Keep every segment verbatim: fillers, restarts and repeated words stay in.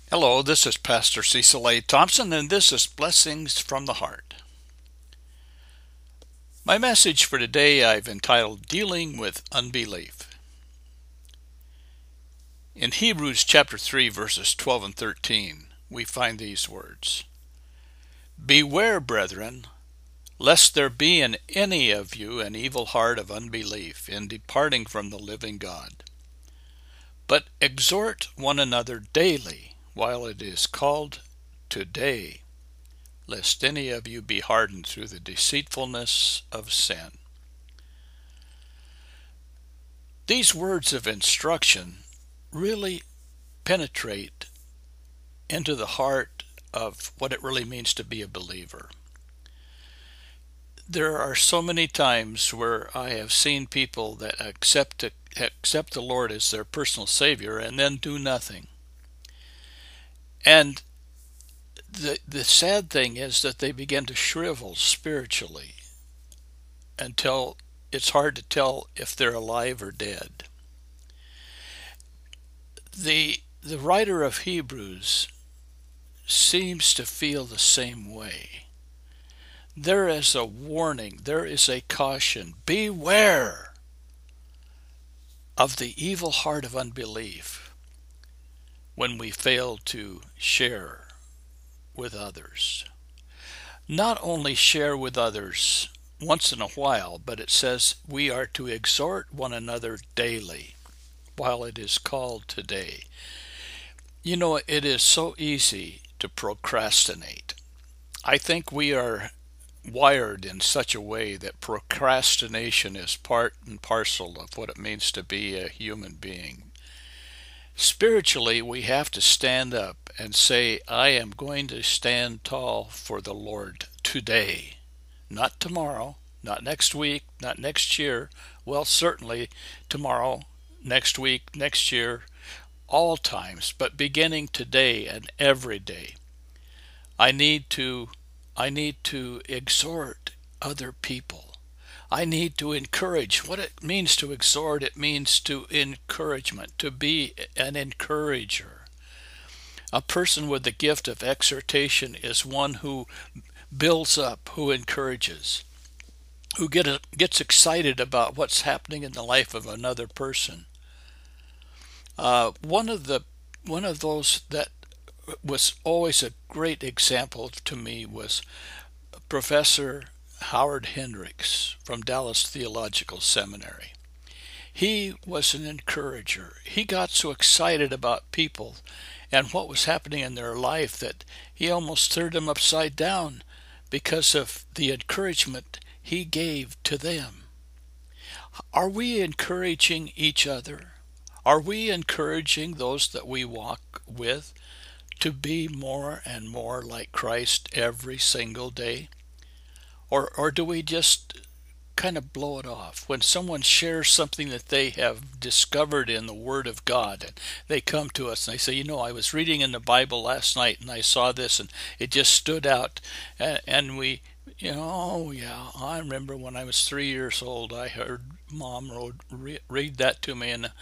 Hello, this is Pastor Cecil A. Thompson, and this is Blessings from the Heart. My message for today I've entitled Dealing with Unbelief. In Hebrews chapter three, verses twelve and thirteen, we find these words: Beware, brethren, lest there be in any of you an evil heart of unbelief in departing from the living God. But exhort one another daily, while it is called today, lest any of you be hardened through the deceitfulness of sin. These words of instruction really penetrate into the heart of what it really means to be a believer. There are so many times where I have seen people that accept accept the Lord as their personal Savior and then do nothing. And the the sad thing is that they begin to shrivel spiritually until it's hard to tell if they're alive or dead. The the writer of Hebrews seems to feel the same way. There is a warning, there is a caution. Beware of the evil heart of unbelief when we fail to share with others. Not only share with others once in a while, but it says we are to exhort one another daily while it is called today. You know, it is so easy to procrastinate. I think we are wired in such a way that procrastination is part and parcel of what it means to be a human being. Spiritually, we have to stand up and say, I am going to stand tall for the Lord today. Not tomorrow, not next week, not next year. Well, certainly tomorrow, next week, next year, all times, but beginning today and every day. I need to, I need to exhort other people. I need to encourage. What it means to exhort, it means to encouragement, to be an encourager. A person with the gift of exhortation is one who builds up, who encourages, who get a, gets excited about what's happening in the life of another person. Uh, one of the one of those that was always a great example to me was Professor Howard Hendricks from Dallas Theological Seminary. He was an encourager. He got so excited about people and what was happening in their life that he almost turned them upside down because of the encouragement he gave to them. Are we encouraging each other? Are we encouraging those that we walk with to be more and more like Christ every single day? Or or do we just kind of blow it off? When someone shares something that they have discovered in the Word of God, and they come to us and they say, you know, I was reading in the Bible last night and I saw this and it just stood out. And, and we, you know, oh yeah, I remember when I was three years old, I heard Mom wrote, re- read that to me. And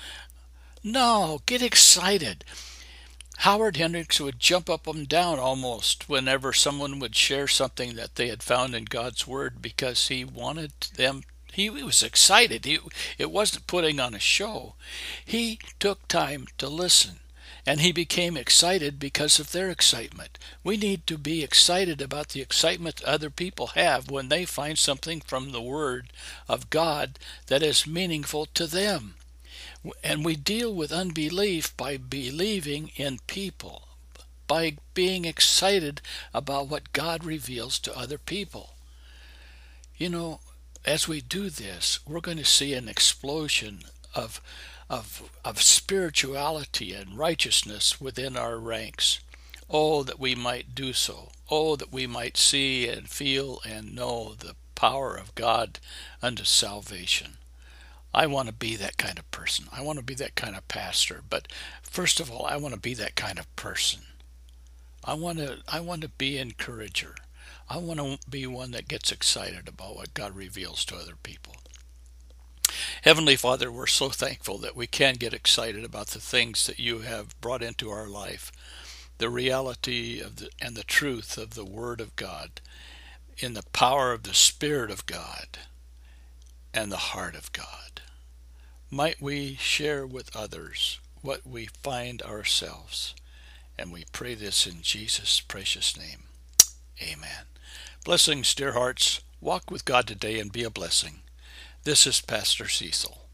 no, get excited. Howard Hendricks would jump up and down almost whenever someone would share something that they had found in God's Word because he wanted them, he was excited. He, it wasn't putting on a show. He took time to listen, and he became excited because of their excitement. We need to be excited about the excitement other people have when they find something from the Word of God that is meaningful to them. And we deal with unbelief by believing in people, by being excited about what God reveals to other people. You know, as we do this, we're going to see an explosion of, of, of spirituality and righteousness within our ranks. Oh, that we might do so. Oh, that we might see and feel and know the power of God unto salvation. I want to be that kind of person. I want to be that kind of pastor. But first of all, I want to be that kind of person. I want to I want to be an encourager. I want to be one that gets excited about what God reveals to other people. Heavenly Father, we're so thankful that we can get excited about the things that you have brought into our life. the reality of the, and the truth of the Word of God, in the power of the Spirit of God and the heart of God. Might we share with others what we find ourselves. And we pray this in Jesus' precious name. Amen. Blessings, dear hearts. Walk with God today and be a blessing. This is Pastor Cecil.